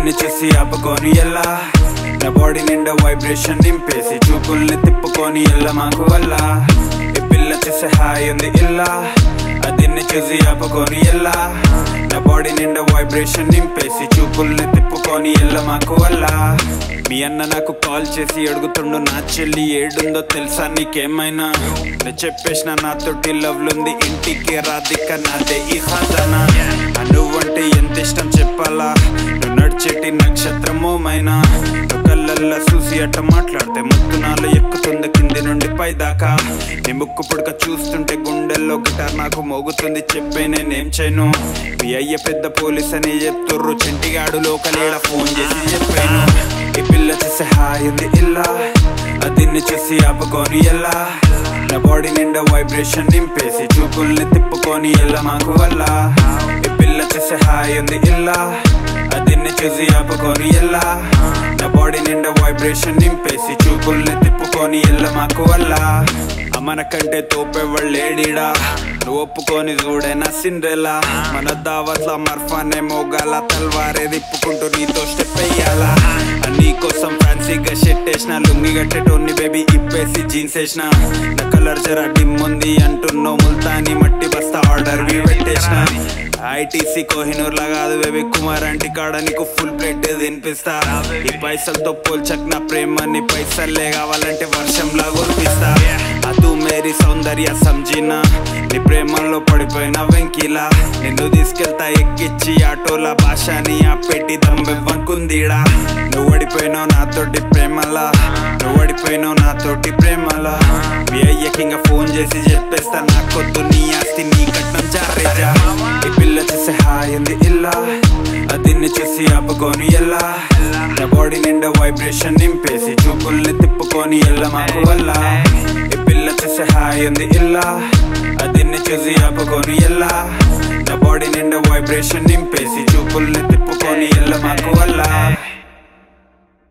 దీన్ని చూసి ఆపుకొని ఎలా నా బాడీ నిండా వైబ్రేషన్ నింపేసి చూపుల్ని తిప్పుకొని ఎలా మాకు వల్ల ఈ పిల్ల చూసే హాయ్ ఉంది ఇలా దీన్ని చూసి ఆపుకొని ఎలా నా బాడీ నిండా వైబ్రేషన్ నింపేసి చూపుల్ని తిప్పుకొని ఎలా మాకు వల్ల మీ అన్న నాకు కాల్ చేసి అడుగుతుండు నా చెల్లి ఏడుందో తెలుసా నీకేమైనా నేను చెప్పేసిన నాతోటి లవ్లుంది ఇంటికి రాధిక నాదే ఈ ఖజానా నువ్వంటే ఎంత ఇష్టం చెప్పాలా నువ్వు నడిచేటి నక్షత్రమోమైనా కళ్ళల్లా చూసి అట్ట మాట్లాడితే ముక్కు నాలో ఎక్కుతుంది కింది నుండి పై దాకా నీ ముక్కు పుడక చూస్తుంటే గుండెల్లో గిటార్ నాకు మోగుతుంది చెప్పే నేనేం చేయను మీ అయ్య పెద్ద పోలీస్ అని చెప్తుర్రు చెంటిగాడు లోకలేడ ఫోన్ చేసి చెప్పాను ఈ పిల్ల చూసి హాయ్ ఉంది ఇలా దీన్ని చూసి ఆపుకొని ఎలా నా బాడీ నిండా వైబ్రేషన్ నింపేసి చూపుల్ని తిప్పుకొని ఎలా మాకు వల్ల ఈ పిల్ల చూసి హాయ్ ఉంది ఇలా దీన్ని చూసి ఆపుకొని ఎలా నా బాడీ నిండా వైబ్రేషన్ నింపేసి చూపుల్ని తిప్పుకొని ఎలా మాకు వల్ల మనకంటే తోపేవాళ్ళేడిడా నువ్వు ఒప్పుకొని చూడే నా సిండ్రెలా మన దావత్ల మర్ఫానే మోగాల తల్వారే తిప్పుకుంటూ నీతో స్టెప్ అయ్యాలా నీకోసం ఫ్యాన్సీగా షర్ట్ వేసిన లుంగి కట్టేటోన్ని బేబీ ఇప్పేసి జీన్స్ వేసిన నా కలర్ జరా డిమ్ ఉంది అంటున్నావు ముల్తాని మట్టి బస్తా ఆర్డర్ పెట్టేసిన ఐటీసీ కోహినూర్ లా కాదు బేబీ కుమార్ అంటి కాడ నీకు ఫుల్ ప్లేట్ తినిపిస్తా ఈ పైసలతో పోల్చక్ నా ప్రేమని పైసలే కావాలంటే వర్షంలా కురిపిస్తా అదు మేరీ సౌందర్య సంజీనా నీ ప్రేమలో పడిపోయిన వెంకిలా నిన్ను తీసుకెళ్తా ఎక్కిచ్చి ఆటోల భాషని ఆ పెట్టి దమ్మెవ్వకుందిడా నువ్వు ఓడిపోయినావు నాతోటి ప్రేమలా నువ్వు ఓడిపోయినావు నాతోటి ప్రేమలా మీ అయ్యకింగా ఫోన్ చేసి చెప్పేస్తా నాకొద్దు నీ ఆస్తి నీ కట్నం చారేజా ఈ పిల్ల చూసి హాయ్ ఉంది ఇలా దీన్ని చూసి ఆపుకొని ఎలా నా బాడీ నిండా వైబ్రేషన్ నింపేసి చూపుల్ని తిప్పుకొని ఎలా మాకు వల్ల ఈ పిల్ల చూసి హాయ్ ఉంది ఇలా దీన్ని చూసి ఆపుకొని ఎలా నా బాడీ నిండా వైబ్రేషన్ నింపేసి చూపుల్ని తిప్పుకొని ఎలా మాకు వల్ల